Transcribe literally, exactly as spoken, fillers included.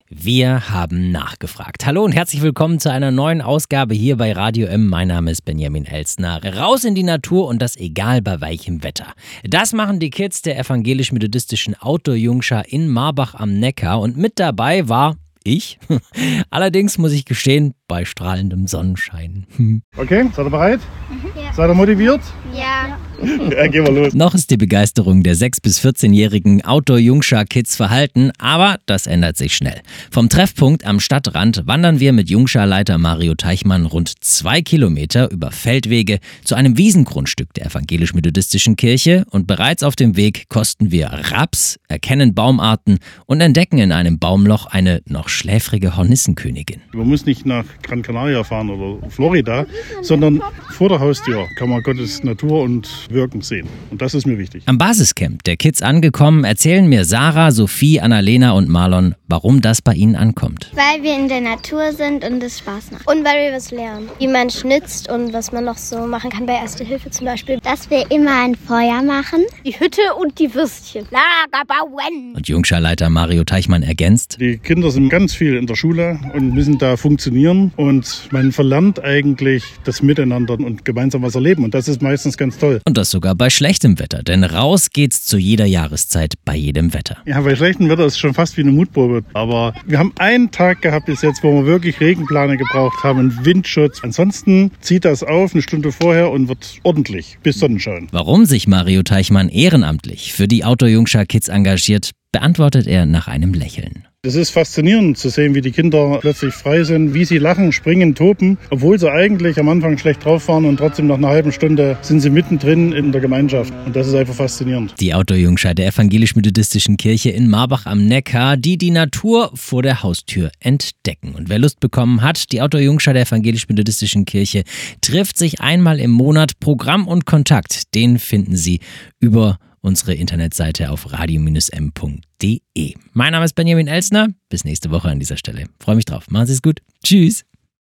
Wir haben nachgefragt. Hallo und herzlich willkommen zu einer neuen Ausgabe hier bei Radio M. Mein Name ist Benjamin Elstner. Raus in die Natur und das egal bei welchem Wetter. Das machen die Kids der evangelisch-methodistischen Outdoor-Jungschar in Marbach am Neckar und mit dabei war ich. Allerdings muss ich gestehen, bei strahlendem Sonnenschein. Okay, seid ihr bereit? Mhm. Ja. Seid ihr motiviert? Ja. Ja, gehen wir los. Noch ist die Begeisterung der sechs- bis vierzehnjährigen Outdoor-Jungschar-Kids verhalten, aber das ändert sich schnell. Vom Treffpunkt am Stadtrand wandern wir mit Jungscharleiter Mario Teichmann rund zwei Kilometer über Feldwege zu einem Wiesengrundstück der evangelisch-methodistischen Kirche und bereits auf dem Weg kosten wir Raps, erkennen Baumarten und entdecken in einem Baumloch eine noch schläfrige Hornissenkönigin. Man muss nicht nach Gran Canaria fahren oder Florida, sondern vor der Haustür kann man Gottes Natur und Wirken sehen. Und das ist mir wichtig. Am Basiscamp der Kids angekommen, erzählen mir Sarah, Sophie, Annalena und Marlon, warum das bei ihnen ankommt. Weil wir in der Natur sind und es Spaß macht. Und weil wir was lernen. Wie man schnitzt und was man noch so machen kann bei Erste Hilfe zum Beispiel. Dass wir immer ein Feuer machen. Die Hütte und die Würstchen. Lager bauen. Und Jungscharleiter Mario Teichmann ergänzt: Die Kinder sind ganz viel in der Schule und müssen da funktionieren. Und man verlernt eigentlich das Miteinander und gemeinsam was erleben. Und das ist meistens ganz toll. Und das sogar bei schlechtem Wetter, denn raus geht's zu jeder Jahreszeit bei jedem Wetter. Ja, bei schlechtem Wetter ist es schon fast wie eine Mutprobe. Aber wir haben einen Tag gehabt bis jetzt, wo wir wirklich Regenplane gebraucht haben und Windschutz. Ansonsten zieht das auf eine Stunde vorher und wird ordentlich bis Sonnenschein. Warum sich Mario Teichmann ehrenamtlich für die Outdoor-Jungschar-Kids engagiert, beantwortet er nach einem Lächeln. Es ist faszinierend zu sehen, wie die Kinder plötzlich frei sind, wie sie lachen, springen, toben, obwohl sie eigentlich am Anfang schlecht drauf waren und trotzdem nach einer halben Stunde sind sie mittendrin in der Gemeinschaft. Und das ist einfach faszinierend. Die Outdoor-Jungschar der evangelisch-methodistischen Kirche in Marbach am Neckar, die die Natur vor der Haustür entdecken. Und wer Lust bekommen hat, die Outdoor-Jungschar der evangelisch-methodistischen Kirche trifft sich einmal im Monat. Programm und Kontakt, den finden Sie über unsere Internetseite auf radio m punkt de. Mein Name ist Benjamin Elstner. Bis nächste Woche an dieser Stelle. Freue mich drauf. Machen Sie es gut. Tschüss.